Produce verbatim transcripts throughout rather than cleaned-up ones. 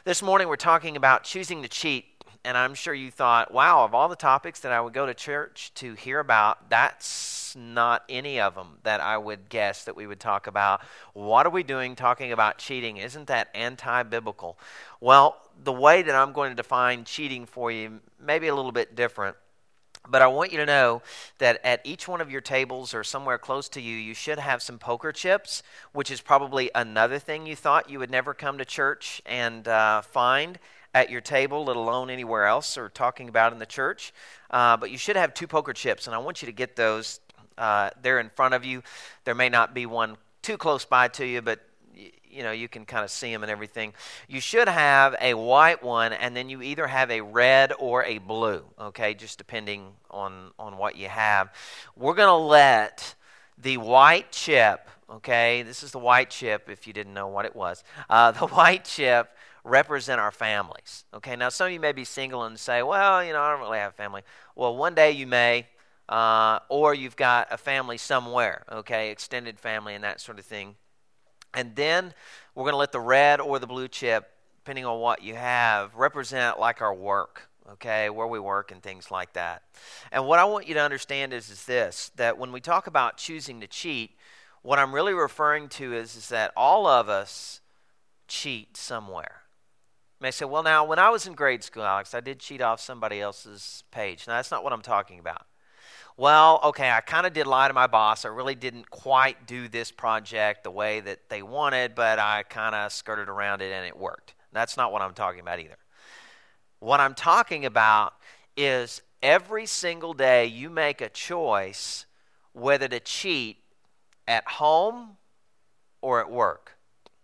This morning we're talking about choosing to cheat, and I'm sure you thought, wow, of all the topics that I would go to church to hear about, that's not any of them that I would guess that we would talk about. What are we doing talking about cheating? Isn't that anti-biblical? Well, the way that I'm going to define cheating for you may be a little bit different. But I want you to know that at each one of your tables or somewhere close to you, you should have some poker chips, which is probably another thing you thought you would never come to church and uh, find at your table, let alone anywhere else or talking about in the church. Uh, but you should have two poker chips, and I want you to get those. Uh, they're in front of you. There may not be one too close by to you, but you know, you can kind of see them and everything. You should have a white one, and then you either have a red or a blue, okay, just depending on, on what you have. We're going to let the white chip, okay, this is the white chip if you didn't know what it was, uh, the white chip represent our families, okay? Now, some of you may be single and say, well, you know, I don't really have a family. Well, one day you may, uh, or you've got a family somewhere, okay, extended family and that sort of thing. And then we're going to let the red or the blue chip, depending on what you have, represent like our work, okay, where we work and things like that. And what I want you to understand is, is this, that when we talk about choosing to cheat, what I'm really referring to is, is that all of us cheat somewhere. You may say, well, now, when I was in grade school, Alex, I did cheat off somebody else's page. Now, that's not what I'm talking about. Well, okay, I kind of did lie to my boss. I really didn't quite do this project the way that they wanted, but I kind of skirted around it and it worked. That's not what I'm talking about either. What I'm talking about is every single day you make a choice whether to cheat at home or at work.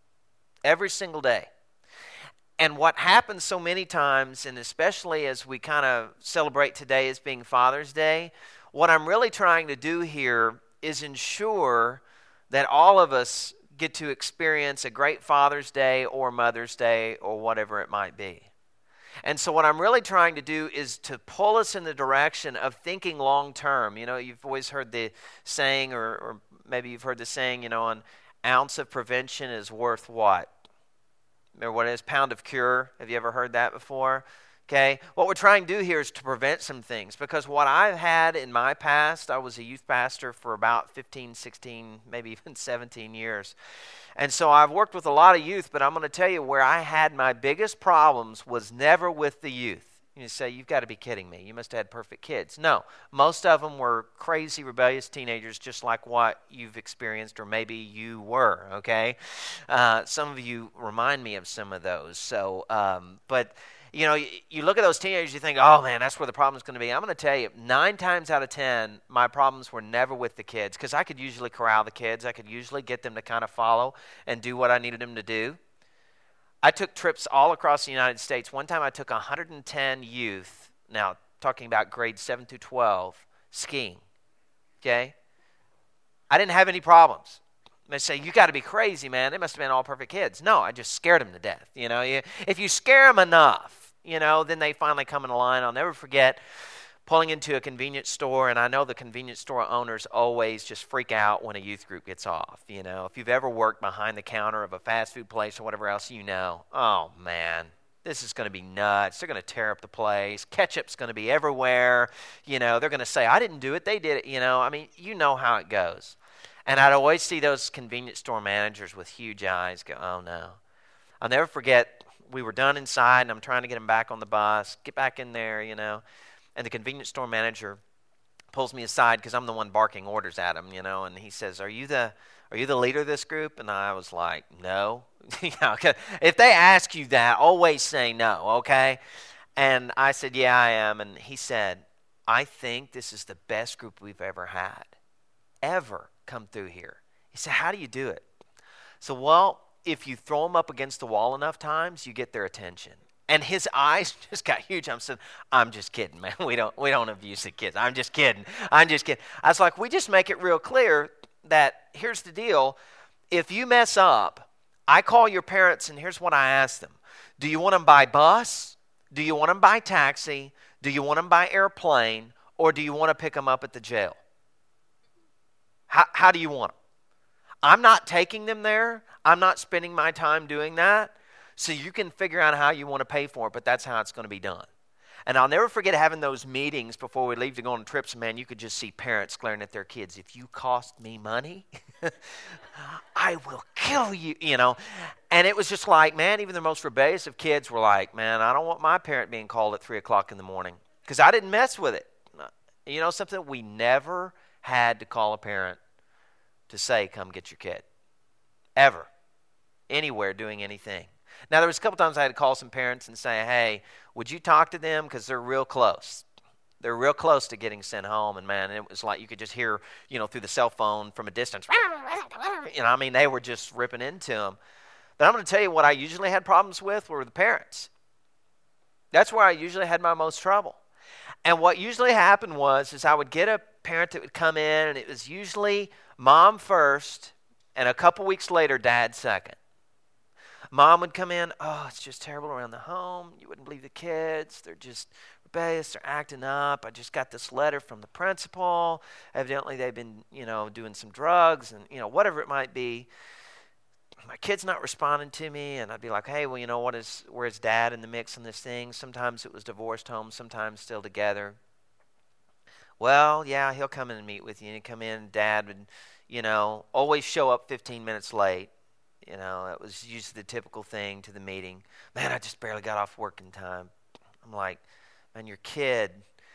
Every single day. And what happens so many times, and especially as we kind of celebrate today as being Father's Day, what I'm really trying to do here is ensure that all of us get to experience a great Father's Day or Mother's Day or whatever it might be. And so what I'm really trying to do is to pull us in the direction of thinking long term. You know, you've always heard the saying, or, or maybe you've heard the saying, you know, an ounce of prevention is worth what? Remember what it is? Pound of cure. Have you ever heard that before? Okay, what we're trying to do here is to prevent some things, because what I've had in my past, I was a youth pastor for about fifteen, sixteen, maybe even seventeen years. And so I've worked with a lot of youth, but I'm going to tell you where I had my biggest problems was never with the youth. You say, you've got to be kidding me. You must have had perfect kids. No, most of them were crazy, rebellious teenagers, just like what you've experienced, or maybe you were, okay? Uh, some of you remind me of some of those. So, um, but... You know, you, you look at those teenagers, you think, oh, man, that's where the problem's going to be. I'm going to tell you, nine times out of ten, my problems were never with the kids, because I could usually corral the kids. I could usually get them to kind of follow and do what I needed them to do. I took trips all across the United States. One time I took one hundred ten youth, now talking about grades seven through twelve, skiing, okay? I didn't have any problems. They say, you got to be crazy, man. They must have been all perfect kids. No, I just scared them to death. You know, you, if you scare them enough, you know, then they finally come in line. I'll never forget pulling into a convenience store, and I know the convenience store owners always just freak out when a youth group gets off. You know, if you've ever worked behind the counter of a fast food place or whatever else, you know, oh, man, this is going to be nuts. They're going to tear up the place. Ketchup's going to be everywhere. You know, they're going to say, I didn't do it. They did it. You know, I mean, you know how it goes. And I'd always see those convenience store managers with huge eyes go, oh, no. I'll never forget, we were done inside, and I'm trying to get them back on the bus, get back in there, you know. And the convenience store manager pulls me aside, because I'm the one barking orders at him, you know. And he says, are you the are you the leader of this group? And I was like, no. You know, if they ask you that, always say no, okay? And I said, yeah, I am. And he said, I think this is the best group we've ever had, ever. Come through here. He said, how do you do it? So, well, if you throw them up against the wall enough times, you get their attention. And his eyes just got huge. I'm saying, I'm just kidding, man. We don't we don't abuse the kids. I'm just kidding. I'm just kidding. I was like, we just make it real clear that here's the deal. If you mess up, I call your parents, and here's what I ask them. Do you want them by bus? Do you want them by taxi? Do you want them by airplane? Or do you want to pick them up at the jail? How, how do you want them? I'm not taking them there. I'm not spending my time doing that. So you can figure out how you want to pay for it, but that's how it's going to be done. And I'll never forget having those meetings before we leave to go on trips. Man, you could just see parents glaring at their kids. If you cost me money, I will kill you, you know. And it was just like, man, even the most rebellious of kids were like, man, I don't want my parent being called at three o'clock in the morning because I didn't mess with it. You know something? We never had to call a parent to say, come get your kid. Ever. Anywhere doing anything. Now, there was a couple times I had to call some parents and say, hey, would you talk to them? Because they're real close. They're real close to getting sent home. And, man, it was like you could just hear, you know, through the cell phone from a distance. You know, I mean, they were just ripping into them. But I'm going to tell you what I usually had problems with were the parents. That's where I usually had my most trouble. And what usually happened was is I would get a parent that would come in, and it was usually mom first, and a couple weeks later, dad second. Mom would come in, oh, it's just terrible around the home. You wouldn't believe the kids. They're just rebellious. They're acting up. I just got this letter from the principal. Evidently, they've been, you know, doing some drugs and, you know, whatever it might be. My kid's not responding to me, and I'd be like, hey, well, you know, what is, where's dad in the mix in this thing? Sometimes it was divorced homes, sometimes still together. Well, yeah, he'll come in and meet with you, and he'd come in, dad would, you know, always show up fifteen minutes late. You know, it was usually the typical thing to the meeting. Man, I just barely got off work in time. I'm like, man, your kid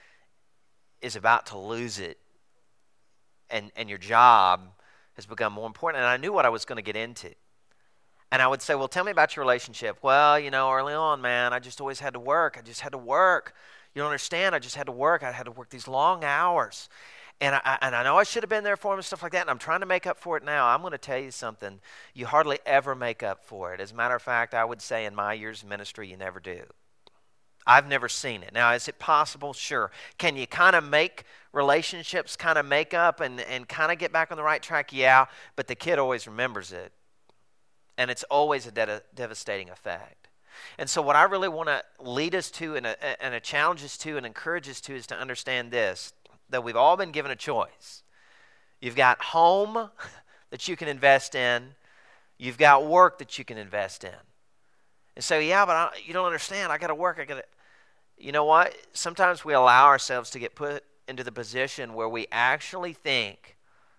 is about to lose it, and, and your job has become more important. And I knew what I was going to get into. And I would say, well, tell me about your relationship. Well, you know, early on, man, I just always had to work. I just had to work. You don't understand. I just had to work. I had to work these long hours. And I, and I know I should have been there for him and stuff like that, and I'm trying to make up for it now. I'm going to tell you something. You hardly ever make up for it. As a matter of fact, I would say in my years of ministry, you never do. I've never seen it. Now, is it possible? Sure. Can you kind of make relationships kind of make up and, and kind of get back on the right track? Yeah, but the kid always remembers it. And it's always a de- devastating effect. And so what I really want to lead us to and, a, and a challenge us to and encourage us to is to understand this, that we've all been given a choice. You've got home that you can invest in. You've got work that you can invest in. And so, yeah, but I, you don't understand. I got to work. I got to. You know what? Sometimes we allow ourselves to get put into the position where we actually think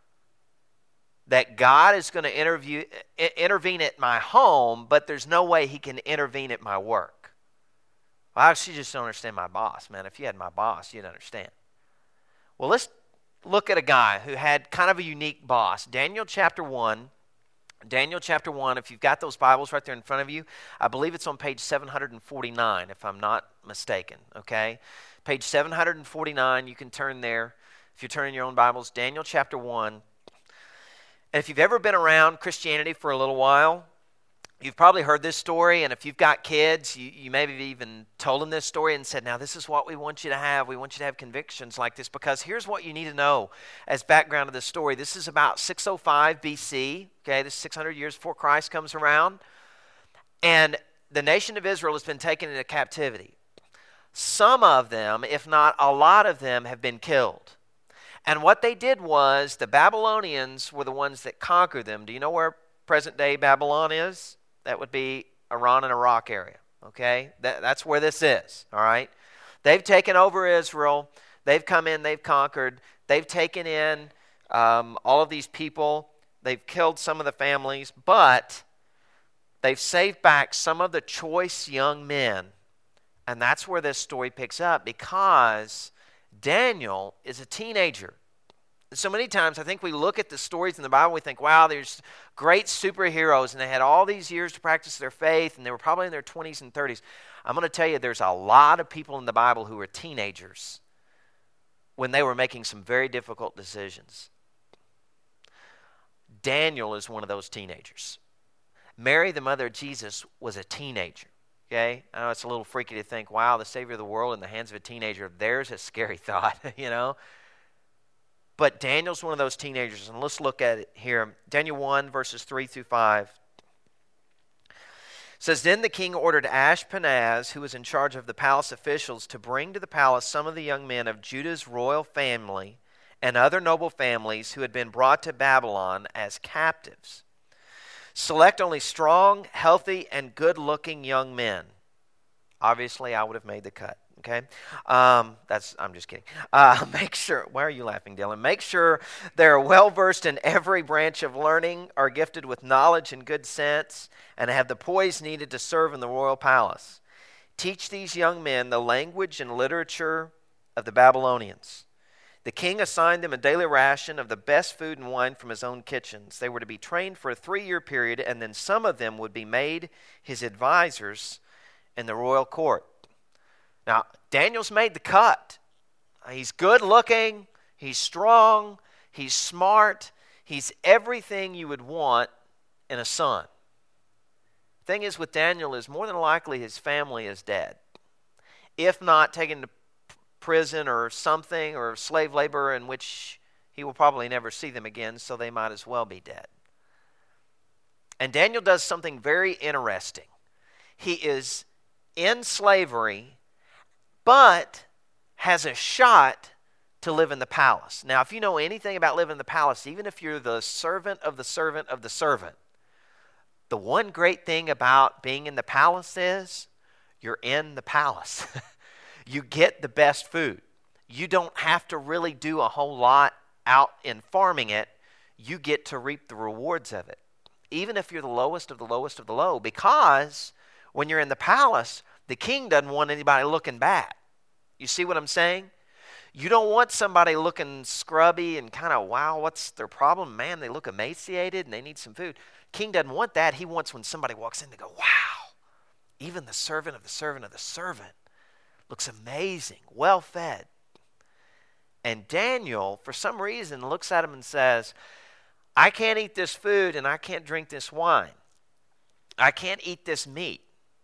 that God is going to interview, intervene at my home, but there's no way he can intervene at my work. Well, I actually just don't understand my boss, man. If you had my boss, you'd understand. Well, let's look at a guy who had kind of a unique boss. Daniel chapter one. Daniel chapter one, if you've got those Bibles right there in front of you, I believe it's on page seven forty-nine, if I'm not mistaken, okay? Page seven forty-nine, you can turn there. If you're turning your own Bibles, Daniel chapter one. And if you've ever been around Christianity for a little while, you've probably heard this story, and if you've got kids, you, you maybe have even told them this story and said, now this is what we want you to have. We want you to have convictions like this, because here's what you need to know as background of this story. This is about six oh five B C, okay? This is six hundred years before Christ comes around. And the nation of Israel has been taken into captivity. Some of them, if not a lot of them, have been killed. And what they did was the Babylonians were the ones that conquered them. Do you know where present-day Babylon is? That would be Iran and Iraq area, okay? That, that's where this is, all right? They've taken over Israel. They've come in. They've conquered. They've taken in um, all of these people. They've killed some of the families, but they've saved back some of the choice young men. And that's where this story picks up, because Daniel is a teenager. So many times I think we look at the stories in the Bible, we think, wow, there's great superheroes, and they had all these years to practice their faith, and they were probably in their twenties and thirties. I'm going to tell you, there's a lot of people in the Bible who were teenagers when they were making some very difficult decisions. Daniel is one of those teenagers. Mary, the mother of Jesus, was a teenager. Okay, I know it's a little freaky to think, wow, the Savior of the world in the hands of a teenager. There's a scary thought, you know. But Daniel's one of those teenagers, and let's look at it here. Daniel one, verses three through five. It says, then the king ordered Ashpenaz, who was in charge of the palace officials, to bring to the palace some of the young men of Judah's royal family and other noble families who had been brought to Babylon as captives. Select only strong, healthy, and good-looking young men. Obviously, I would have made the cut. Okay, um, that's. I'm just kidding. Uh, make sure. Why are you laughing, Dylan? Make sure they're well versed in every branch of learning, are gifted with knowledge and good sense, and have the poise needed to serve in the royal palace. Teach these young men the language and literature of the Babylonians. The king assigned them a daily ration of the best food and wine from his own kitchens. They were to be trained for a three-year period, and then some of them would be made his advisors in the royal court. Now, Daniel's made the cut. He's good looking, he's strong, he's smart, he's everything you would want in a son. The thing is with Daniel is more than likely his family is dead. If not taken to prison or something, or slave labor in which he will probably never see them again, so they might as well be dead. And Daniel does something very interesting. He is in slavery, but has a shot to live in the palace. Now, if you know anything about living in the palace, even if you're the servant of the servant of the servant, the one great thing about being in the palace is you're in the palace. You get the best food. You don't have to really do a whole lot out in farming it. You get to reap the rewards of it, even if you're the lowest of the lowest of the low, because when you're in the palace, the king doesn't want anybody looking bad. You see what I'm saying? You don't want somebody looking scrubby and kind of, wow, what's their problem? Man, they look emaciated and they need some food. King doesn't want that. He wants when somebody walks in to go, wow, even the servant of the servant of the servant looks amazing, well fed. And Daniel, for some reason, looks at him and says, I can't eat this food and I can't drink this wine. I can't eat this meat.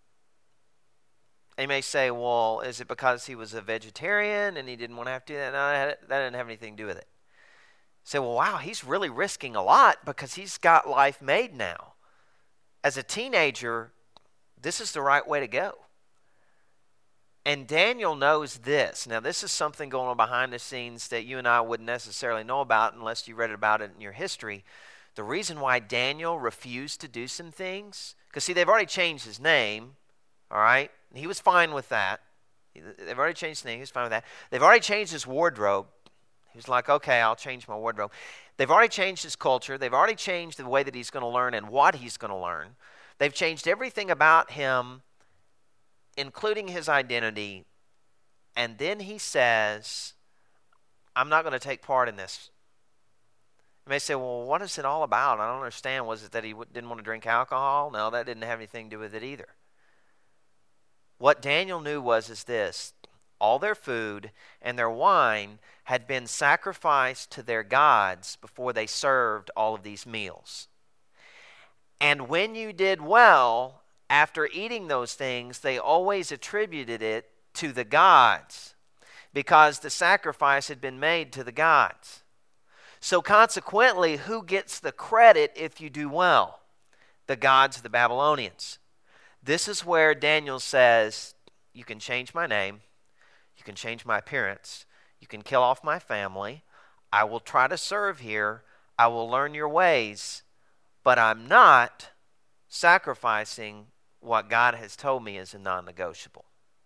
You may say, well, is it because he was a vegetarian and he didn't want to have to do that? No, that didn't have anything to do with it. Say, well, wow, he's really risking a lot because he's got life made now. As a teenager, this is the right way to go. And Daniel knows this. Now, this is something going on behind the scenes that you and I wouldn't necessarily know about unless you read about it in your history. The reason why Daniel refused to do some things, because see, they've already changed his name, all right? He was fine with that. They've already changed his name. He was fine with that. They've already changed his wardrobe. He was like, okay, I'll change my wardrobe. They've already changed his culture. They've already changed the way that he's going to learn and what he's going to learn. They've changed everything about him, including his identity. And then he says, I'm not going to take part in this. You may say, well, what is it all about? I don't understand. Was it that he didn't want to drink alcohol? No, that didn't have anything to do with it either. What Daniel knew was is this: all their food and their wine had been sacrificed to their gods before they served all of these meals. And when you did well, after eating those things, they always attributed it to the gods because the sacrifice had been made to the gods. So consequently, who gets the credit if you do well? The gods of the Babylonians. This is where Daniel says, you can change my name, you can change my appearance, you can kill off my family, I will try to serve here, I will learn your ways, but I'm not sacrificing what God has told me is a non-negotiable.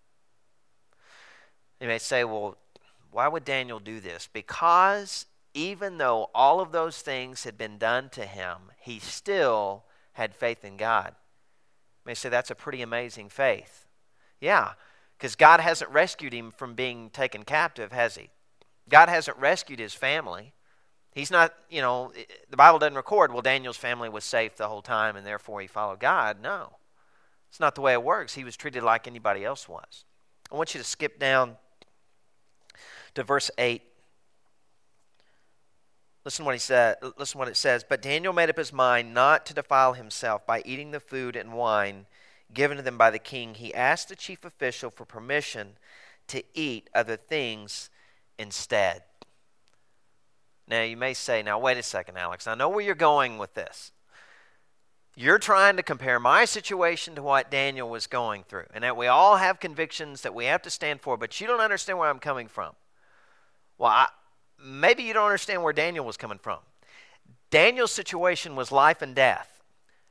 You may say, well, why would Daniel do this? Because even though all of those things had been done to him, he still had faith in God. You may say that's a pretty amazing faith. Yeah, because God hasn't rescued him from being taken captive, has he? God hasn't rescued his family. He's not, you know, the Bible doesn't record, well, Daniel's family was safe the whole time and therefore he followed God. No, it's not the way it works. He was treated like anybody else was. I want you to skip down to verse eight. Listen what he said. Listen what it says. But Daniel made up his mind not to defile himself by eating the food and wine given to them by the king. He asked the chief official for permission to eat other things instead. Now you may say, now wait a second, Alex. I know where you're going with this. You're trying to compare my situation to what Daniel was going through, and that we all have convictions that we have to stand for, but you don't understand where I'm coming from. Well, I, maybe you don't understand where Daniel was coming from. Daniel's situation was life and death.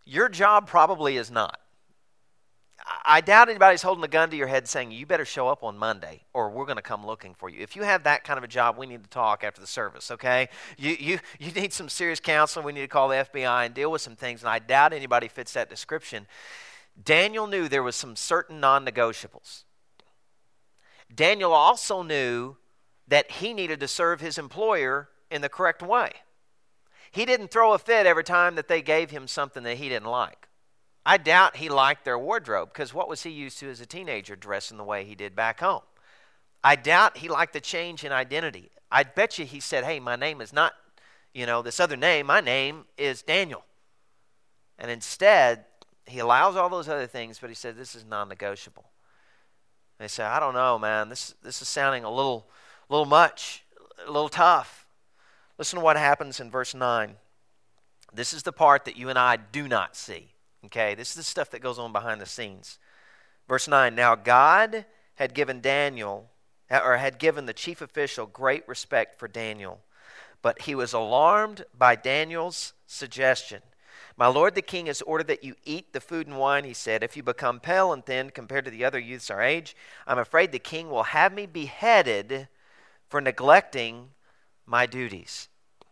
Your job probably is not. I doubt anybody's holding a gun to your head saying, you better show up on Monday or we're going to come looking for you. If you have that kind of a job, we need to talk after the service, okay? You, you, you need some serious counseling. We need to call the F B I and deal with some things, and I doubt anybody fits that description. Daniel knew there was some certain non-negotiables. Daniel also knew that he needed to serve his employer in the correct way. He didn't throw a fit every time that they gave him something that he didn't like. I doubt he liked their wardrobe, because what was he used to as a teenager dressing the way he did back home? I doubt he liked the change in identity. I bet you he said, hey, my name is not, you know, this other name. My name is Daniel. And instead, he allows all those other things, but he said, this is non-negotiable. They said, I don't know, man. This this is sounding a little, little much, a little tough. Listen to what happens in verse nine. This is the part that you and I do not see. Okay, this is the stuff that goes on behind the scenes. Verse nine, now God had given Daniel, or had given the chief official great respect for Daniel, but he was alarmed by Daniel's suggestion. My lord the king has ordered that you eat the food and wine, he said. If you become pale and thin compared to the other youths our age, I'm afraid the king will have me beheaded for neglecting my duties.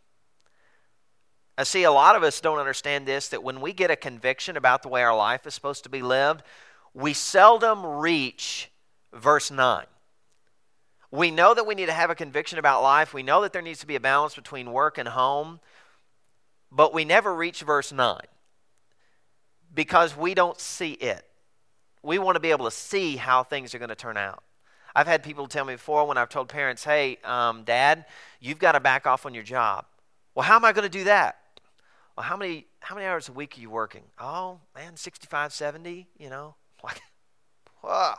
I see a lot of us don't understand this, that when we get a conviction about the way our life is supposed to be lived, we seldom reach verse nine. We know that we need to have a conviction about life. We know that there needs to be a balance between work and home, but we never reach verse nine because we don't see it. We want to be able to see how things are going to turn out. I've had people tell me before when I've told parents, hey, um, Dad, you've got to back off on your job. Well, how am I going to do that? Well, how many how many hours a week are you working? Oh, man, sixty-five, seventy, you know. Like, whoa.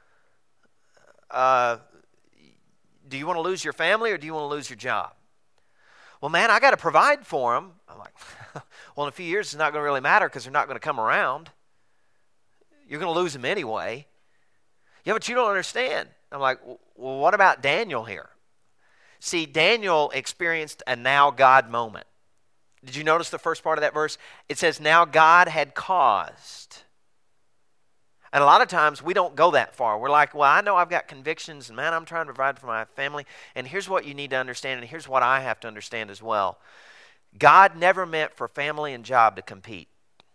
Uh, do you want to lose your family or do you want to lose your job? Well, man, I got to provide for them. I'm like, well, in a few years, it's not going to really matter because they're not going to come around. You're going to lose them anyway. Yeah, but you don't understand. I'm like, well, what about Daniel here? See, Daniel experienced a now God moment. Did you notice the first part of that verse? It says, now God had caused. And a lot of times we don't go that far. We're like, well, I know I've got convictions, and man, I'm trying to provide for my family. And here's what you need to understand, and here's what I have to understand as well. God never meant for family and job to compete.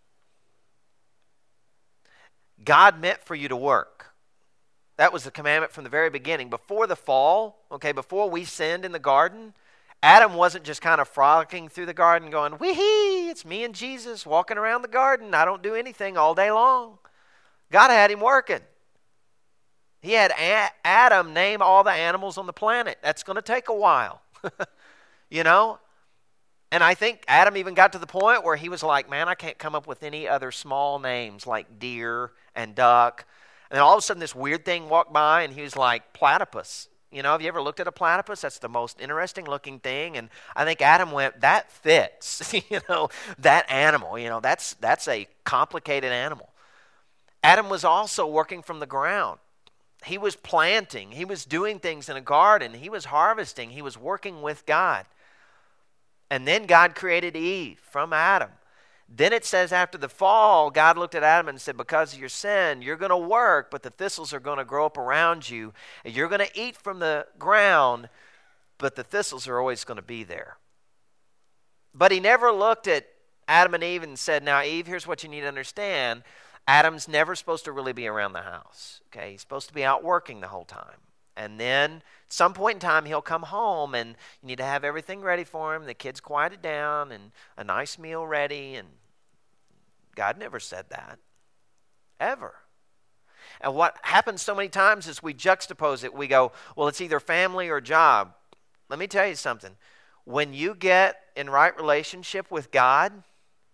God meant for you to work. That was the commandment from the very beginning. Before the fall, okay, before we sinned in the garden, Adam wasn't just kind of frolicking through the garden going, wee-hee, it's me and Jesus walking around the garden. I don't do anything all day long. God had him working. He had A- Adam name all the animals on the planet. That's going to take a while, you know? And I think Adam even got to the point where he was like, man, I can't come up with any other small names like deer and duck. And then all of a sudden this weird thing walked by and he was like, platypus. You know, have you ever looked at a platypus? That's the most interesting looking thing. And I think Adam went, that fits, you know, that animal, you know, that's that's a complicated animal. Adam was also working from the ground. He was planting. He was doing things in a garden. He was harvesting. He was working with God. And then God created Eve from Adam. Then it says after the fall, God looked at Adam and said, because of your sin, you're going to work, but the thistles are going to grow up around you. And you're going to eat from the ground, but the thistles are always going to be there. But he never looked at Adam and Eve and said, now, Eve, here's what you need to understand. Adam's never supposed to really be around the house. Okay, he's supposed to be out working the whole time. And then at some point in time, he'll come home and you need to have everything ready for him. The kids quieted down and a nice meal ready. And God never said that, ever. And what happens so many times is we juxtapose it. We go, well, it's either family or job. Let me tell you something. When you get in right relationship with God,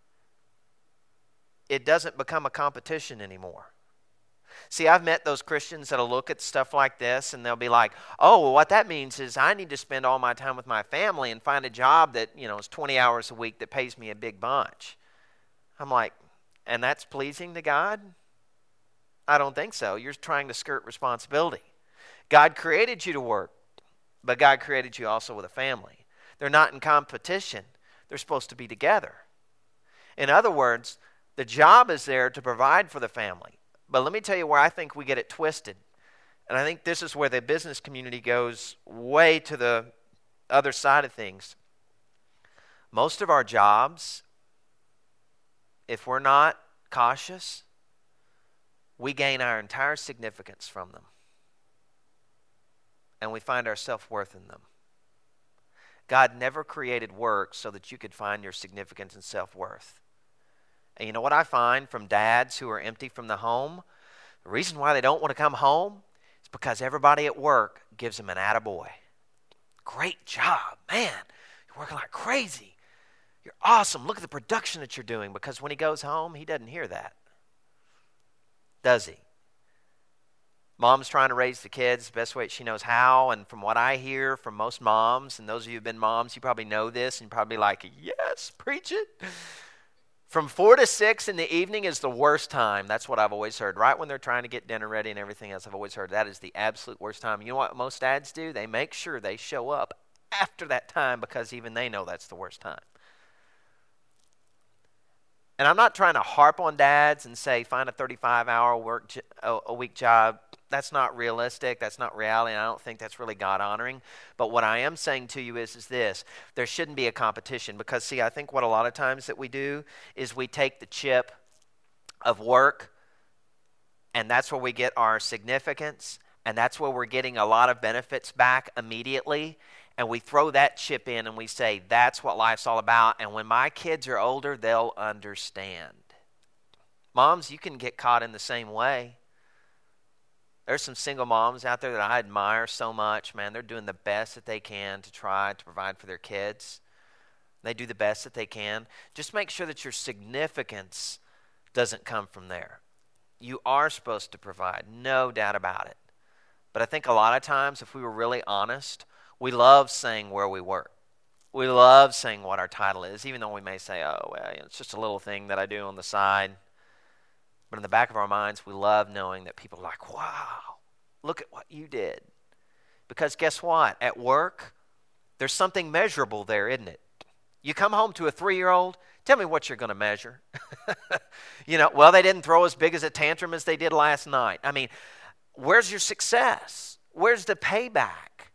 it doesn't become a competition anymore. See, I've met those Christians that'll look at stuff like this and they'll be like, oh, well, what that means is I need to spend all my time with my family and find a job that, you know, is twenty hours a week that pays me a big bunch. I'm like, and that's pleasing to God? I don't think so. You're trying to skirt responsibility. God created you to work, but God created you also with a family. They're not in competition. They're supposed to be together. In other words, The job is there to provide for the family. But let me tell you where I think we get it twisted. And I think this is where the business community goes way to the other side of things. Most of our jobs, if we're not cautious, we gain our entire significance from them. And we find our self-worth in them. God never created work so that you could find your significance and self-worth. And you know what I find from dads who are empty from the home? The reason why they don't want to come home is because everybody at work gives them an attaboy. Great job, man. You're working like crazy. You're awesome. Look at the production that you're doing. Because when he goes home, he doesn't hear that. Does he? Mom's trying to raise the kids the best way she knows how, and from what I hear from most moms, and those of you who have been moms, you probably know this, and you're probably like, yes, preach it. From four to six in the evening is the worst time. That's what I've always heard. Right when they're trying to get dinner ready and everything else, I've always heard that is the absolute worst time. You know what most dads do? They make sure they show up after that time because even they know that's the worst time. And I'm not trying to harp on dads and say find a thirty-five hour work a week job. That's not realistic. That's not reality. And I don't think that's really God-honoring. But what I am saying to you is, is this. There shouldn't be a competition. Because, see, I think what a lot of times that we do is we take the chip of work, and that's where we get our significance, and that's where we're getting a lot of benefits back immediately. And we throw that chip in and we say, that's what life's all about. And when my kids are older, they'll understand. Moms, you can get caught in the same way. There's some single moms out there that I admire so much. Man, they're doing the best that they can to try to provide for their kids. They do the best that they can. Just make sure that your significance doesn't come from there. You are supposed to provide, no doubt about it. But I think a lot of times, if we were really honest, we love saying where we work. We love saying what our title is, even though we may say, oh, well, it's just a little thing that I do on the side. But in the back of our minds, we love knowing that people are like, wow, look at what you did. Because guess what? At work, there's something measurable there, isn't it? You come home to a three-year-old, tell me what you're going to measure. You know, well, they didn't throw as big as a tantrum as they did last night. I mean, where's your success? Where's the payback?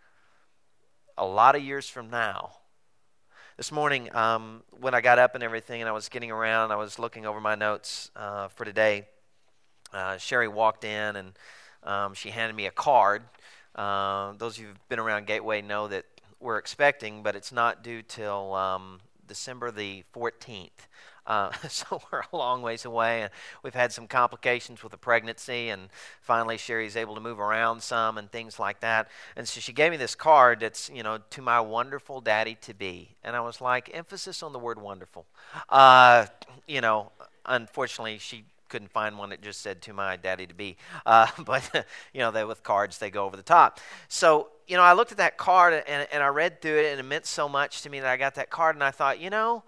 A lot of years from now. This morning, um, when I got up and everything, and I was getting around, I was looking over my notes uh, for today. Uh, Sherry walked in, and um, she handed me a card. Uh, those of you who've been around Gateway know that we're expecting, but it's not due till um, December the fourteenth. Uh, so we're a long ways away, and we've had some complications with the pregnancy, and finally Sherry's able to move around some and things like that. And so she gave me this card that's, you know, to my wonderful daddy-to-be. And I was like, emphasis on the word wonderful. Uh, you know, unfortunately, she couldn't find one that just said to my daddy-to-be. Uh, but, you know, they, with cards, they go over the top. So, you know, I looked at that card, and, and I read through it, and it meant so much to me that I got that card, and I thought, you know,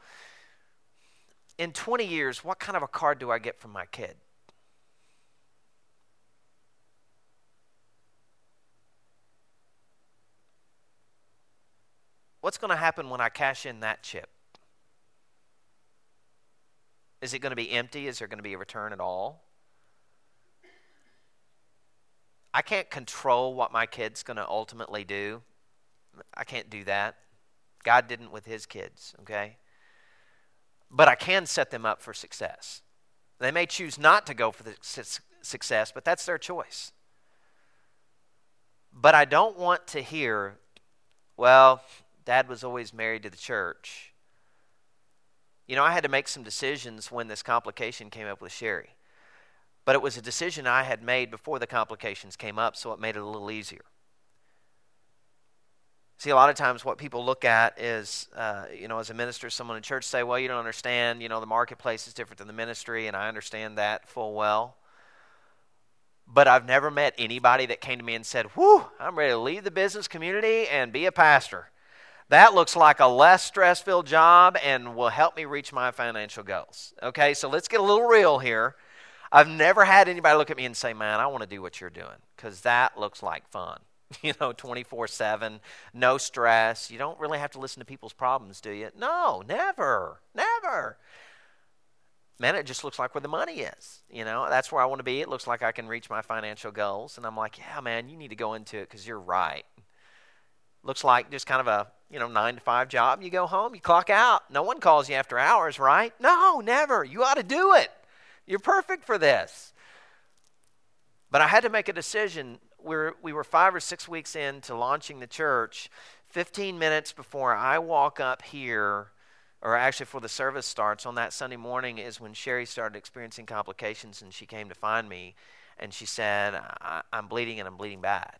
in twenty years, what kind of a card do I get from my kid? What's going to happen when I cash in that chip? Is it going to be empty? Is there going to be a return at all? I can't control what my kid's going to ultimately do. I can't do that. God didn't with his kids, okay? But I can set them up for success. They may choose not to go for the su- success, but that's their choice. But I don't want to hear, well, Dad was always married to the church. You know, I had to make some decisions when this complication came up with Sherry. But it was a decision I had made before the complications came up, so it made it a little easier. See, a lot of times what people look at is, uh, you know, as a minister, someone in church say, well, you don't understand, you know, the marketplace is different than the ministry, and I understand that full well. But I've never met anybody that came to me and said, whew, I'm ready to leave the business community and be a pastor. That looks like a less stress-filled job and will help me reach my financial goals. Okay, so let's get a little real here. I've never had anybody look at me and say, man, I want to do what you're doing, because that looks like fun. You know, twenty-four seven, no stress. You don't really have to listen to people's problems, do you? No, never, never. man, it just looks like where the money is. You know, that's where I want to be. It looks like I can reach my financial goals. And I'm like, yeah, man, you need to go into it because you're right. Looks like just kind of a, you know, nine to five job. You go home, you clock out. No one calls you after hours, right? No, never. You ought to do it. You're perfect for this. But I had to make a decision. We were, we were five or six weeks into launching the church. fifteen minutes before I walk up here, or actually before the service starts on that Sunday morning, is when Sherry started experiencing complications, and she came to find me. And she said, I, I'm bleeding and I'm bleeding bad.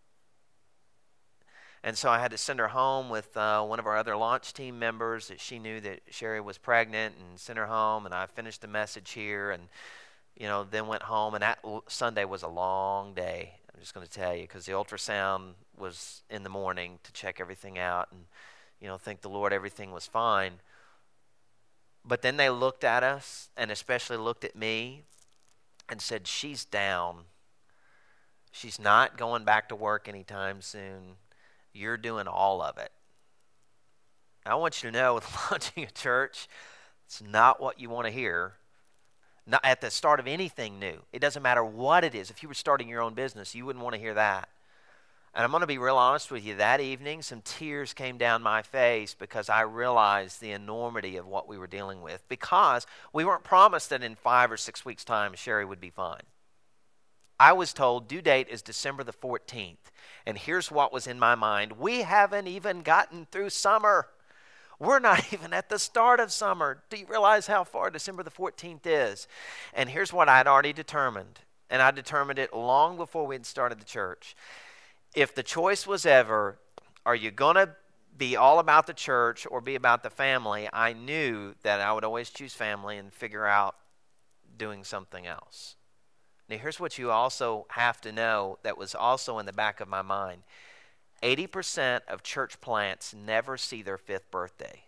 And so I had to send her home with uh, one of our other launch team members that she knew that Sherry was pregnant, and sent her home. And I finished the message here, and you know, then went home. And that Sunday was a long day. I'm just going to tell you, because the ultrasound was in the morning to check everything out, and you know, thank the Lord everything was fine. But then they looked at us, and especially looked at me, and said, "She's down. She's not going back to work anytime soon. You're doing all of it." I want you to know, with launching a church, it's not what you want to hear. Not at the start of anything new. It doesn't matter what it is. If you were starting your own business, you wouldn't want to hear that. And I'm going to be real honest with you. That evening, some tears came down my face because I realized the enormity of what we were dealing with, because we weren't promised that in five or six weeks' time, Sherry would be fine. I was told due date is December the fourteenth. And here's what was in my mind. We haven't even gotten through summer. We're not even at the start of summer. Do you realize how far December the fourteenth is? And here's what I had already determined. And I determined it long before we had started the church. If the choice was ever, are you going to be all about the church or be about the family, I knew that I would always choose family and figure out doing something else. Now, here's what you also have to know that was also in the back of my mind. eighty percent of church plants never see their fifth birthday.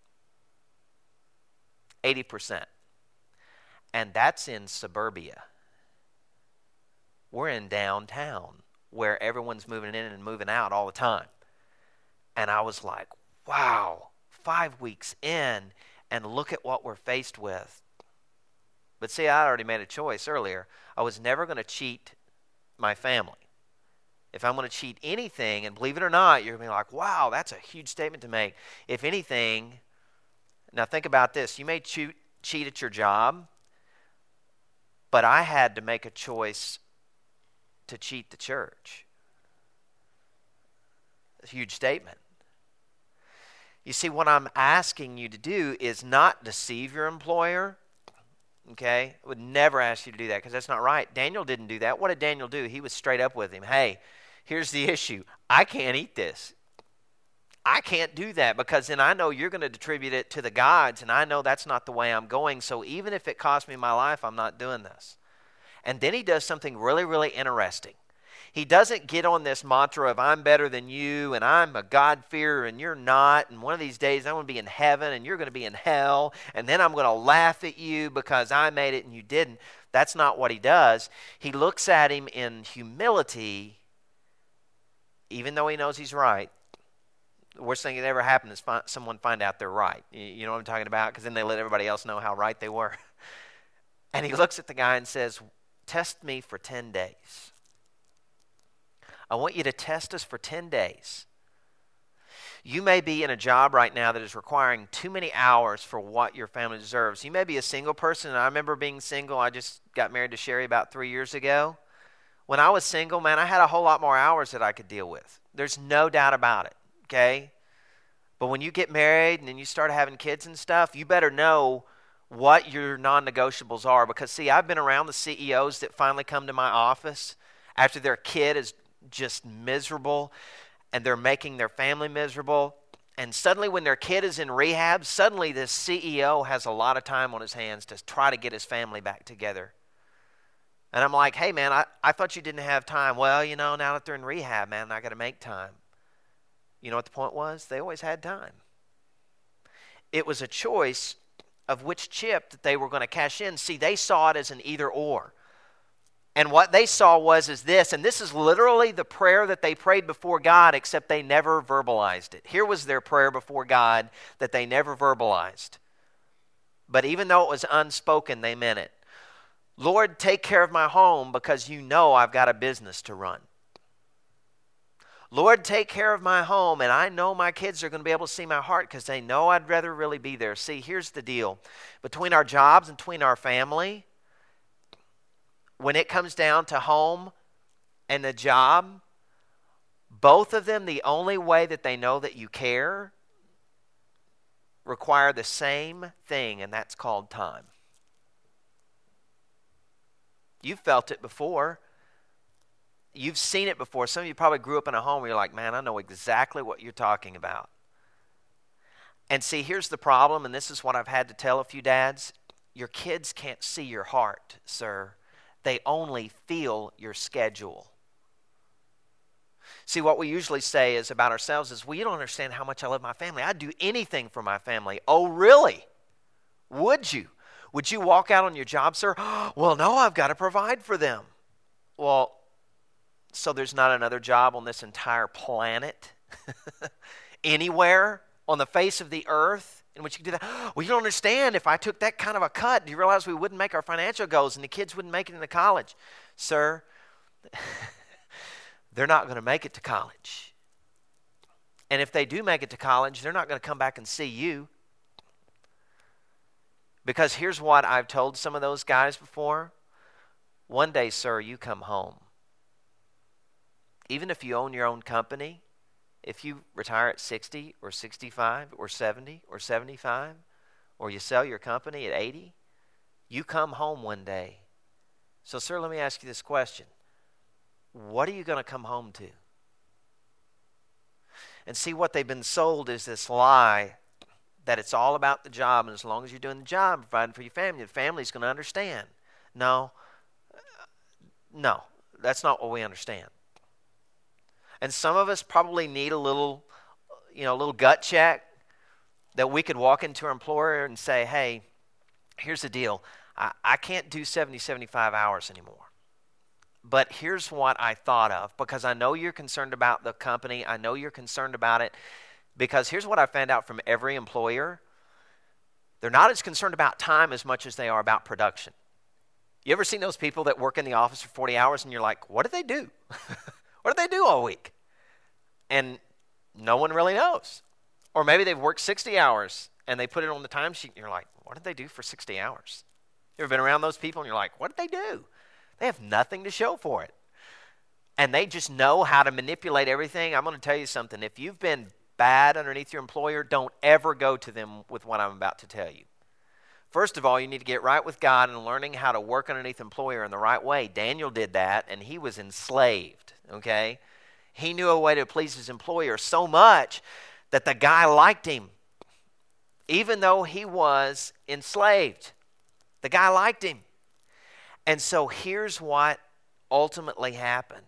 eighty percent. And that's in suburbia. We're in downtown where everyone's moving in and moving out all the time. And I was like, wow, five weeks in, and look at what we're faced with. But see, I already made a choice earlier. I was never going to cheat my family. If I'm going to cheat anything, and believe it or not, you're going to be like, wow, that's a huge statement to make. If anything, now think about this. You may cheat, cheat at your job, but I had to make a choice to cheat the church. A huge statement. You see, what I'm asking you to do is not deceive your employer. Okay? I would never ask you to do that, because that's not right. Daniel didn't do that. What did Daniel do? He was straight up with him. Hey, here's the issue. I can't eat this. I can't do that, because then I know you're going to attribute it to the gods, and I know that's not the way I'm going. So even if it costs me my life, I'm not doing this. And then he does something really, really interesting. He doesn't get on this mantra of I'm better than you, and I'm a God-fearer and you're not, and one of these days I'm going to be in heaven and you're going to be in hell, and then I'm going to laugh at you because I made it and you didn't. That's not what he does. He looks at him in humility, even though he knows he's right. The worst thing that ever happened is find, someone find out they're right. You, you know what I'm talking about? Because then they let everybody else know how right they were. And he looks at the guy and says, test me for ten days. I want you to test us for ten days. You may be in a job right now that is requiring too many hours for what your family deserves. You may be a single person, and I remember being single. I just got married to Sherry about three years ago. When I was single, man, I had a whole lot more hours that I could deal with. There's no doubt about it, okay? But when you get married and then you start having kids and stuff, you better know what your non-negotiables are. Because, see, I've been around the C E Os that finally come to my office after their kid is just miserable and they're making their family miserable. And suddenly when their kid is in rehab, suddenly this C E O has a lot of time on his hands to try to get his family back together. And I'm like, hey, man, I, I thought you didn't have time. Well, you know, now that they're in rehab, man, I got to make time. You know what the point was? They always had time. It was a choice of which chip that they were going to cash in. See, they saw it as an either or. And what they saw was is this, and this is literally the prayer that they prayed before God, except they never verbalized it. Here was their prayer before God that they never verbalized. But even though it was unspoken, they meant it. Lord, take care of my home because you know I've got a business to run. Lord, take care of my home, and I know my kids are going to be able to see my heart because they know I'd rather really be there. See, here's the deal. Between our jobs and between our family, when it comes down to home and the job, both of them, the only way that they know that you care, require the same thing, and that's called time. You've felt it before. You've seen it before. Some of you probably grew up in a home where you're like, man, I know exactly what you're talking about. And see, here's the problem, and this is what I've had to tell a few dads. Your kids can't see your heart, sir. They only feel your schedule. See, what we usually say is about ourselves is, well, you don't understand how much I love my family. I'd do anything for my family. Oh, really? Would you? Would you walk out on your job, sir? Well, no, I've got to provide for them. Well, so there's not another job on this entire planet, anywhere on the face of the earth in which you can do that? Well, you don't understand. If I took that kind of a cut, do you realize we wouldn't make our financial goals and the kids wouldn't make it into college? Sir, they're not going to make it to college. And if they do make it to college, they're not going to come back and see you. Because here's what I've told some of those guys before. One day, sir, you come home. Even if you own your own company, if you retire at sixty or sixty-five or seventy or seventy-five, or you sell your company at eighty, you come home one day. So, sir, let me ask you this question. What are you going to come home to? And see, what they've been sold is this lie that it's all about the job, and as long as you're doing the job, providing for your family, the family's going to understand. No, no, that's not what we understand. And some of us probably need a little, you know, a little gut check that we could walk into our employer and say, hey, here's the deal. I, I can't do seventy, seventy-five hours anymore. But here's what I thought of, because I know you're concerned about the company. I know you're concerned about it, because here's what I found out from every employer. They're not as concerned about time as much as they are about production. You ever seen those people that work in the office for forty hours and you're like, what do they do? What do they do all week? And no one really knows. Or maybe they've worked sixty hours and they put it on the timesheet and you're like, what did they do for sixty hours? You ever been around those people and you're like, what did they do? They have nothing to show for it. And they just know how to manipulate everything. I'm going to tell you something. If you've been bad underneath your employer, don't ever go to them with what I'm about to tell you. First of all, you need to get right with God and learning how to work underneath employer in the right way. Daniel did that, and he was enslaved, okay? He knew a way to please his employer so much that the guy liked him, even though he was enslaved. The guy liked him. And so here's what ultimately happened.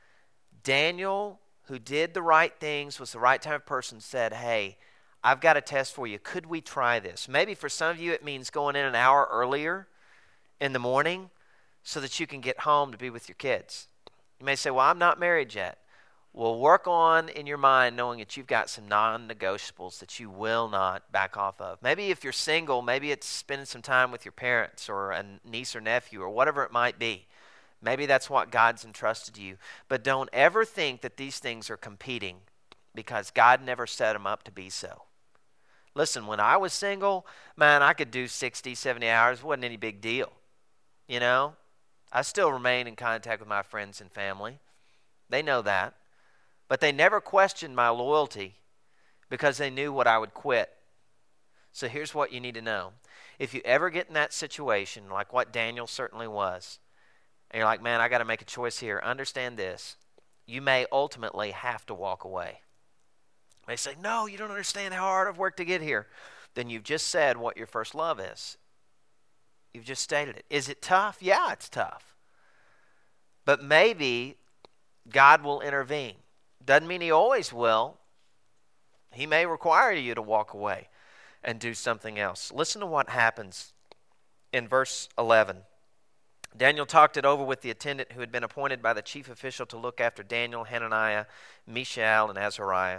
Daniel, who did the right things, was the right type of person, said, hey, I've got a test for you. Could we try this? Maybe for some of you it means going in an hour earlier in the morning so that you can get home to be with your kids. You may say, well, I'm not married yet. Well, work on in your mind knowing that you've got some non-negotiables that you will not back off of. Maybe if you're single, maybe it's spending some time with your parents or a niece or nephew or whatever it might be. Maybe that's what God's entrusted you. But don't ever think that these things are competing, because God never set them up to be so. Listen, when I was single, man, I could do sixty, seventy hours. It wasn't any big deal. You know, I still remain in contact with my friends and family. They know that. But they never questioned my loyalty because they knew what I would quit. So here's what you need to know. If you ever get in that situation, like what Daniel certainly was, and you're like, man, I got to make a choice here, understand this. You may ultimately have to walk away. They say, no, you don't understand how hard I've worked to get here. Then you've just said what your first love is. You've just stated it. Is it tough? Yeah, it's tough. But maybe God will intervene. Doesn't mean he always will. He may require you to walk away and do something else. Listen to what happens in verse eleven. Daniel talked it over with the attendant who had been appointed by the chief official to look after Daniel, Hananiah, Mishael, and Azariah.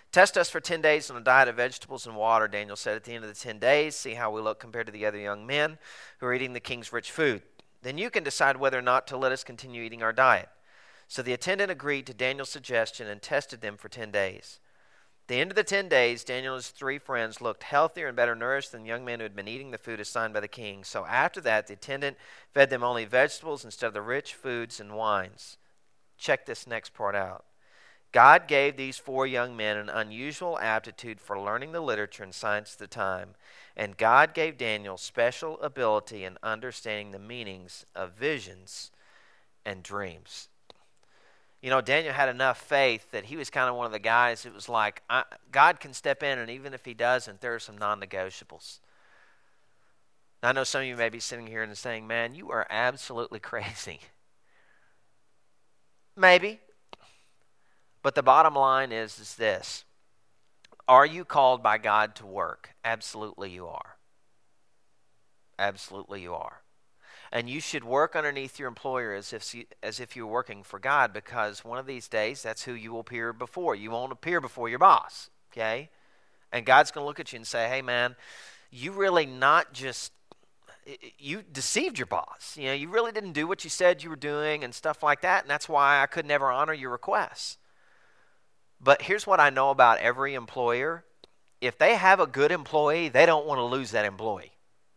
Test us for ten days on a diet of vegetables and water, Daniel said at the end of the ten days. See how we look compared to the other young men who are eating the king's rich food. Then you can decide whether or not to let us continue eating our diet. So the attendant agreed to Daniel's suggestion and tested them for ten days. At the end of the ten days, Daniel and his three friends looked healthier and better nourished than the young men who had been eating the food assigned by the king. So after that, the attendant fed them only vegetables instead of the rich foods and wines. Check this next part out. God gave these four young men an unusual aptitude for learning the literature and science of the time, and God gave Daniel special ability in understanding the meanings of visions and dreams. You know, Daniel had enough faith that he was kind of one of the guys that was like, I, God can step in, and even if he doesn't, there are some non-negotiables. I know some of you may be sitting here and saying, man, you are absolutely crazy. Maybe. But the bottom line is, is this. Are you called by God to work? Absolutely you are. Absolutely you are. And you should work underneath your employer as if as if you're working for God, because one of these days, that's who you will appear before. You won't appear before your boss, okay? And God's going to look at you and say, hey, man, you really not just, you deceived your boss. You know, you really didn't do what you said you were doing and stuff like that, and that's why I could never honor your requests. But here's what I know about every employer. If they have a good employee, they don't want to lose that employee.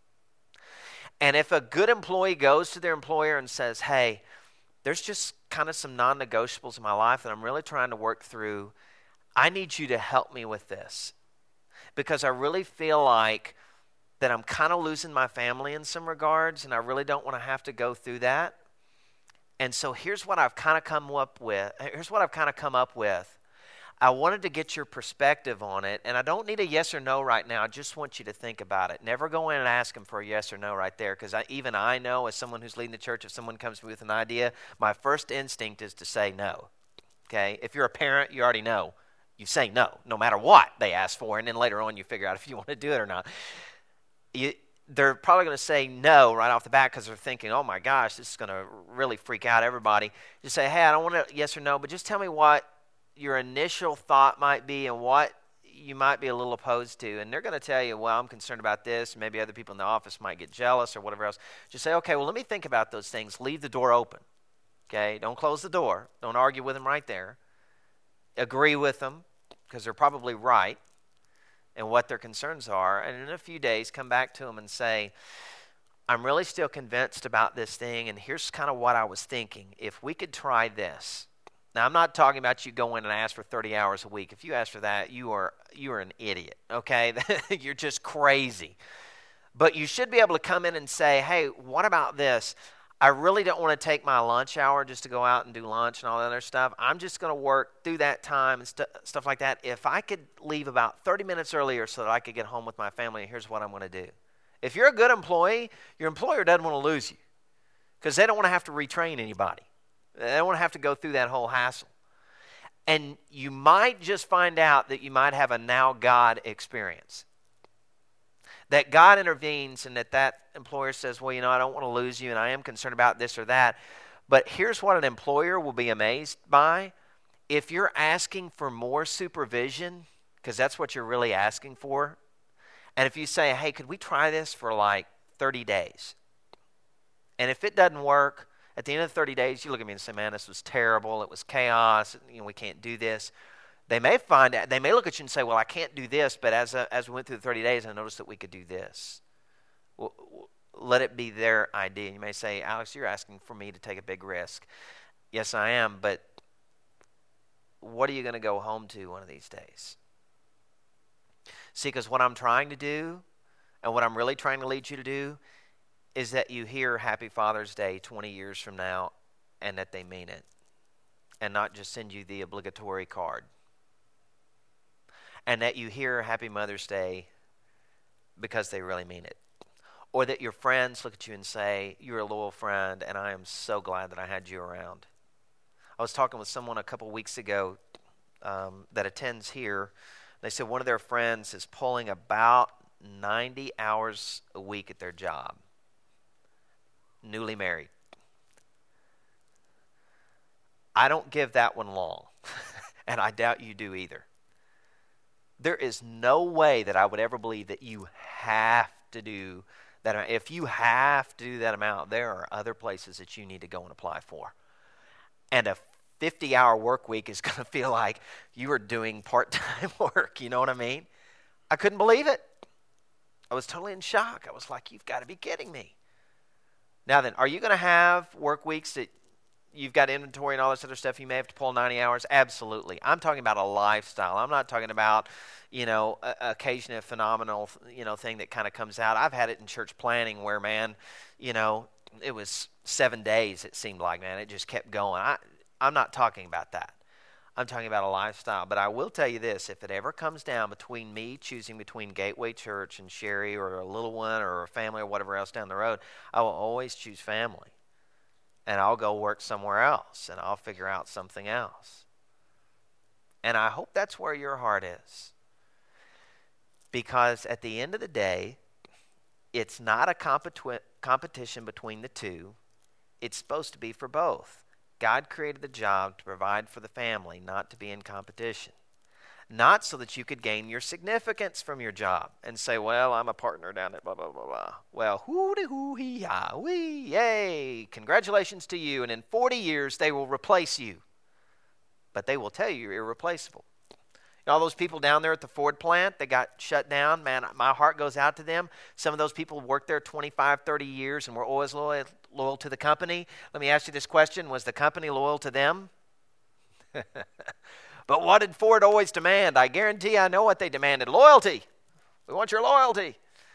And if a good employee goes to their employer and says, hey, there's just kind of some non-negotiables in my life that I'm really trying to work through. I need you to help me with this because I really feel like that I'm kind of losing my family in some regards, and I really don't want to have to go through that. And so here's what I've kind of come up with. Here's what I've kind of come up with. I wanted to get your perspective on it, and I don't need a yes or no right now. I just want you to think about it. Never go in and ask them for a yes or no right there, because I, even I know as someone who's leading the church, if someone comes to me with an idea, my first instinct is to say no. Okay? If you're a parent, you already know. You say no, no matter what they ask for, and then later on you figure out if you want to do it or not. You, they're probably going to say no right off the bat because they're thinking, oh my gosh, this is going to really freak out everybody. Just say, hey, I don't want a yes or no, but just tell me what your initial thought might be and what you might be a little opposed to. And they're going to tell you, well, I'm concerned about this. Maybe other people in the office might get jealous or whatever else. Just say, okay, well, let me think about those things. Leave the door open. Okay? Don't close the door. Don't argue with them right there. Agree with them because they're probably right in what their concerns are. And in a few days, come back to them and say, I'm really still convinced about this thing, and here's kind of what I was thinking. If we could try this. Now, I'm not talking about you going and ask for thirty hours a week. If you ask for that, you are you are an idiot, okay? You're just crazy. But you should be able to come in and say, hey, what about this? I really don't want to take my lunch hour just to go out and do lunch and all that other stuff. I'm just going to work through that time and st- stuff like that. If I could leave about thirty minutes earlier so that I could get home with my family, here's what I'm going to do. If you're a good employee, your employer doesn't want to lose you because they don't want to have to retrain anybody. They don't want to have to go through that whole hassle. And you might just find out that you might have a now God experience. That God intervenes and that that employer says, well, you know, I don't want to lose you and I am concerned about this or that. But here's what an employer will be amazed by. If you're asking for more supervision, because that's what you're really asking for, and if you say, hey, could we try this for like thirty days? And if it doesn't work, at the end of thirty days, you look at me and say, man, this was terrible. It was chaos. You know, we can't do this. They may find out, they may look at you and say, well, I can't do this, but as a, as we went through the thirty days, I noticed that we could do this. Well, let it be their idea. You may say, Alex, you're asking for me to take a big risk. Yes, I am, but what are you going to go home to one of these days? See, because what I'm trying to do and what I'm really trying to lead you to do is that you hear Happy Father's Day twenty years from now and that they mean it and not just send you the obligatory card. And that you hear Happy Mother's Day because they really mean it. Or that your friends look at you and say, you're a loyal friend and I am so glad that I had you around. I was talking with someone a couple weeks ago um, that attends here. They said one of their friends is pulling about ninety hours a week at their job. Newly married. I don't give that one long, and I doubt you do either. There is no way that I would ever believe that you have to do that amount. If you have to do that amount, there are other places that you need to go and apply for. And a fifty-hour work week is going to feel like you are doing part-time work. You know what I mean? I couldn't believe it. I was totally in shock. I was like, you've got to be kidding me. Now then, are you going to have work weeks that you've got inventory and all this other stuff, you may have to pull ninety hours? Absolutely. I'm talking about a lifestyle. I'm not talking about, you know, a, occasionally a phenomenal, you know, thing that kind of comes out. I've had it in church planning where, man, you know, it was seven days it seemed like, man. It just kept going. I, I'm not talking about that. I'm talking about a lifestyle. But I will tell you this, if it ever comes down between me choosing between Gateway Church and Sherry or a little one or a family or whatever else down the road, I will always choose family. And I'll go work somewhere else, and I'll figure out something else. And I hope that's where your heart is. Because at the end of the day, it's not a competi- competition between the two. It's supposed to be for both. God created the job to provide for the family, not to be in competition. Not so that you could gain your significance from your job and say, well, I'm a partner down at blah, blah, blah, blah. Well, hoo-de-hoo-hee-ha, wee, yay, congratulations to you. And in forty years, they will replace you. But they will tell you you're irreplaceable. All those people down there at the Ford plant that got shut down, man, my heart goes out to them. Some of those people worked there twenty-five, thirty years and were always loyal, loyal to the company. Let me ask you this question. Was the company loyal to them? But what did Ford always demand? I guarantee I know what they demanded. Loyalty. We want your loyalty.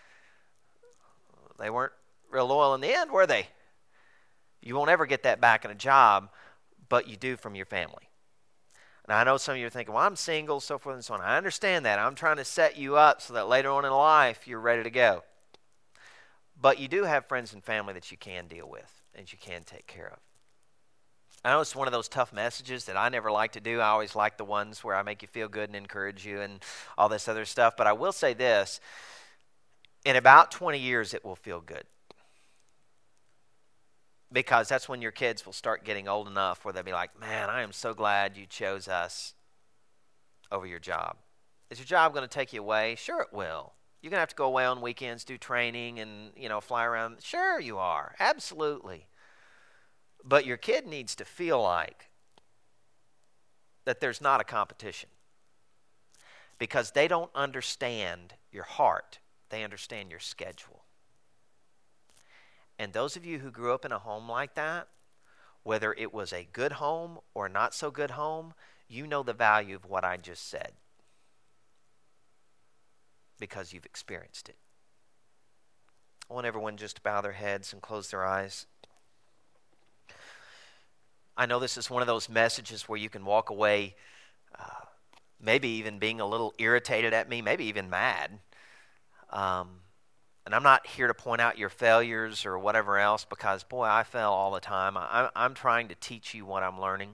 They weren't real loyal in the end, were they? You won't ever get that back in a job, but you do from your family. Now, I know some of you are thinking, well, I'm single, so forth and so on. I understand that. I'm trying to set you up so that later on in life you're ready to go. But you do have friends and family that you can deal with and you can take care of. I know it's one of those tough messages that I never like to do. I always like the ones where I make you feel good and encourage you and all this other stuff. But I will say this, in about twenty years it will feel good. Because that's when your kids will start getting old enough where they'll be like, man, I am so glad you chose us over your job. Is your job going to take you away? Sure it will. You're going to have to go away on weekends, do training and, you know, fly around. Sure you are. Absolutely. But your kid needs to feel like that there's not a competition. Because they don't understand your heart. They understand your schedule. And those of you who grew up in a home like that, whether it was a good home or not so good home, you know the value of what I just said. Because you've experienced it. I want everyone just to bow their heads and close their eyes. I know this is one of those messages where you can walk away uh, maybe even being a little irritated at me, maybe even mad. Um, and I'm not here to point out your failures or whatever else because, boy, I fail all the time. I, I'm trying to teach you what I'm learning.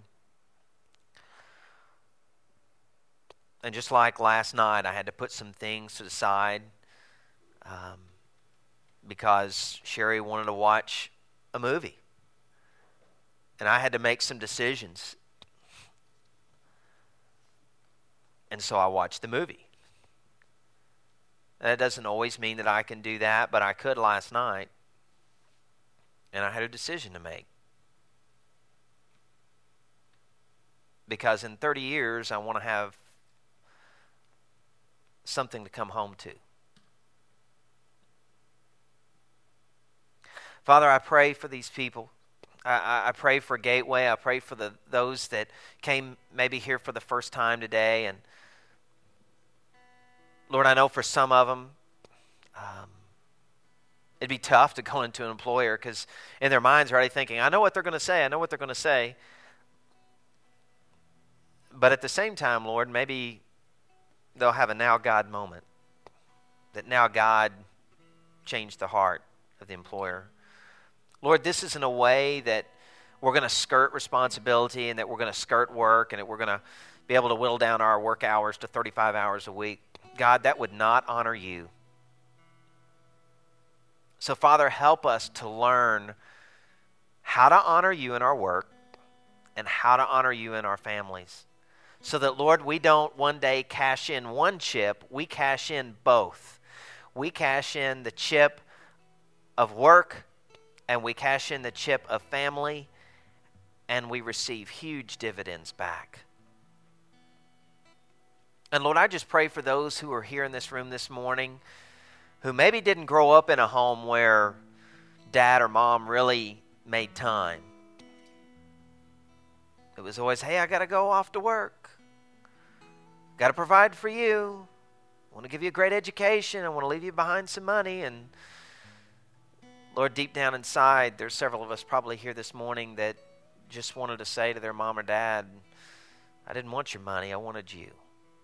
And just like last night, I had to put some things to the side um, because Sherry wanted to watch a movie. And I had to make some decisions. And so I watched the movie. That doesn't always mean that I can do that, but I could last night. And I had a decision to make. Because in thirty years, I want to have something to come home to. Father, I pray for these people. I, I pray for Gateway. I pray for the those that came maybe here for the first time today. And Lord, I know for some of them, um, it'd be tough to go into an employer because in their minds they're already thinking, I know what they're going to say. I know what they're going to say. But at the same time, Lord, maybe they'll have a now God moment. That now God changed the heart of the employer. Lord, this isn't a way that we're going to skirt responsibility and that we're going to skirt work and that we're going to be able to whittle down our work hours to thirty-five hours a week. God, that would not honor you. So, Father, help us to learn how to honor you in our work and how to honor you in our families So that, Lord, we don't one day cash in one chip, we cash in both. We cash in the chip of work, and we cash in the chip of family, and we receive huge dividends back. And Lord, I just pray for those who are here in this room this morning who maybe didn't grow up in a home where dad or mom really made time. It was always, hey, I got to go off to work. Got to provide for you. I want to give you a great education. I want to leave you behind some money. And Lord, deep down inside, there's several of us probably here this morning that just wanted to say to their mom or dad, I didn't want your money, I wanted you.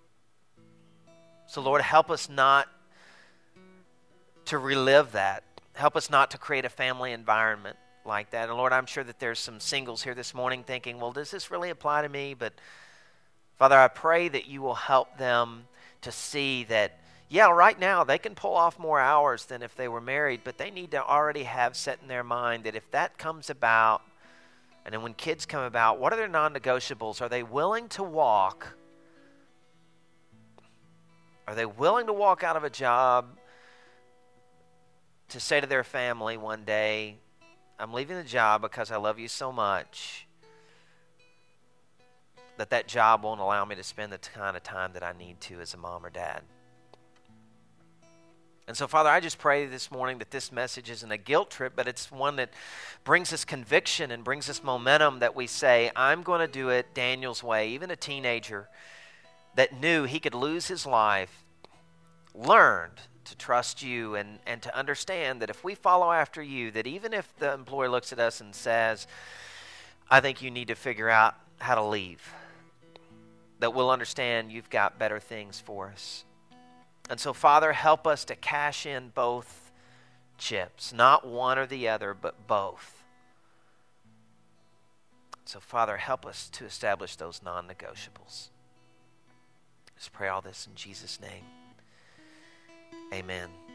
So Lord, help us not to relive that. Help us not to create a family environment like that. And Lord, I'm sure that there's some singles here this morning thinking, well, does this really apply to me? But Father, I pray that you will help them to see that, yeah, right now they can pull off more hours than if they were married, but they need to already have set in their mind that if that comes about, and then when kids come about, what are their non-negotiables? Are they willing to walk? Are they willing to walk out of a job to say to their family one day, I'm leaving the job because I love you so much that that job won't allow me to spend the kind of time that I need to as a mom or dad. And so, Father, I just pray this morning that this message isn't a guilt trip, but it's one that brings us conviction and brings us momentum that we say, I'm going to do it Daniel's way. Even a teenager that knew he could lose his life learned to trust you and, and to understand that if we follow after you, that even if the employer looks at us and says, I think you need to figure out how to leave, that we'll understand you've got better things for us. And so, Father, help us to cash in both chips, not one or the other, but both. So, Father, help us to establish those non-negotiables. Let's pray all this in Jesus' name. Amen.